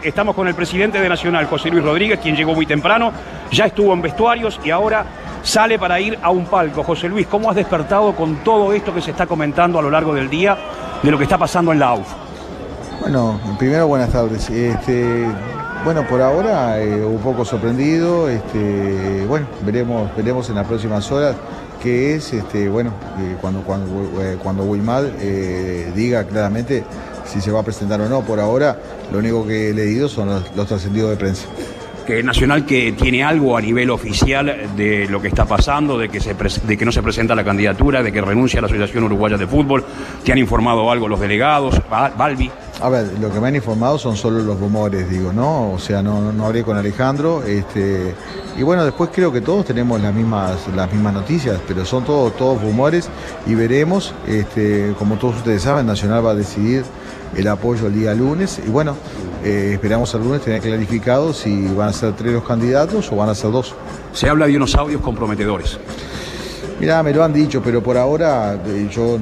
Estamos con el presidente de Nacional, José Luis Rodríguez, quien llegó muy temprano, ya estuvo en vestuarios y ahora sale para ir a un palco. José Luis, ¿cómo has despertado con todo esto que se está comentando a lo largo del día de lo que está pasando en la AUF? Bueno, primero buenas tardes. Bueno, por ahora un poco sorprendido. Bueno, veremos en las próximas horas qué es. Cuando Wilmar diga claramente si se va a presentar o no. Por ahora, lo único que he leído son los trascendidos de prensa. Que Nacional que tiene algo a nivel oficial de lo que está pasando, de que no se presenta la candidatura, de que renuncia a la Asociación Uruguaya de Fútbol. ¿Te han informado algo los delegados, Balbi? A ver, lo que me han informado son solo los rumores, digo, ¿no? O sea, no hablé con Alejandro. Y bueno, después creo que todos tenemos las mismas noticias, pero son todos rumores y veremos. Como todos ustedes saben, Nacional va a decidir el apoyo el día lunes y bueno, esperamos el lunes tener clarificado si van a ser 3 los candidatos o van a ser 2. Se habla de unos audios comprometedores. Mirá, me lo han dicho, pero por ahora yo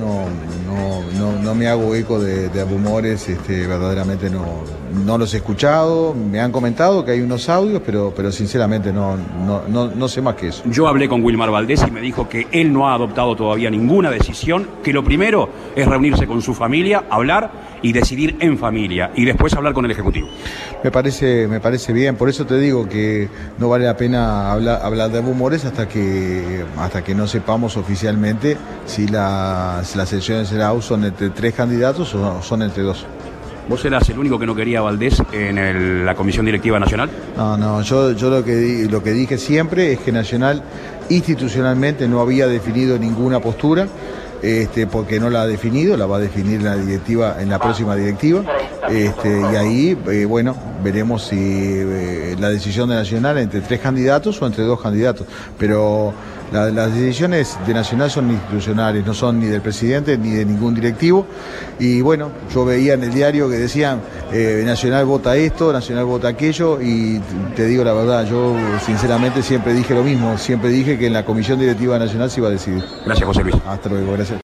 no me hago eco de rumores, verdaderamente no los he escuchado. Me han comentado que hay unos audios, pero sinceramente no sé más que eso. Yo hablé con Wilmar Valdés y me dijo que él no ha adoptado todavía ninguna decisión, que lo primero es reunirse con su familia, hablar y decidir en familia, y después hablar con el Ejecutivo. Me parece bien, por eso te digo que no vale la pena hablar de rumores hasta que no sepamos oficialmente si las elecciones de la AUF son entre 3 candidatos o son entre 2. ¿Vos eras el único que no quería a Valdés en la Comisión Directiva Nacional? No, yo lo que dije siempre es que Nacional institucionalmente no había definido ninguna postura. Porque no la ha definido, la va a definir en la próxima directiva, y ahí, bueno, veremos si la decisión de Nacional entre 3 candidatos o entre 2 candidatos, pero las decisiones de Nacional son institucionales, no son ni del presidente ni de ningún directivo, y bueno, yo veía en el diario que decían Nacional vota esto, Nacional vota aquello, y te digo la verdad, yo sinceramente siempre dije lo mismo, siempre dije que en la Comisión Directiva Nacional se iba a decidir. Gracias, José Luis. Hasta luego, gracias.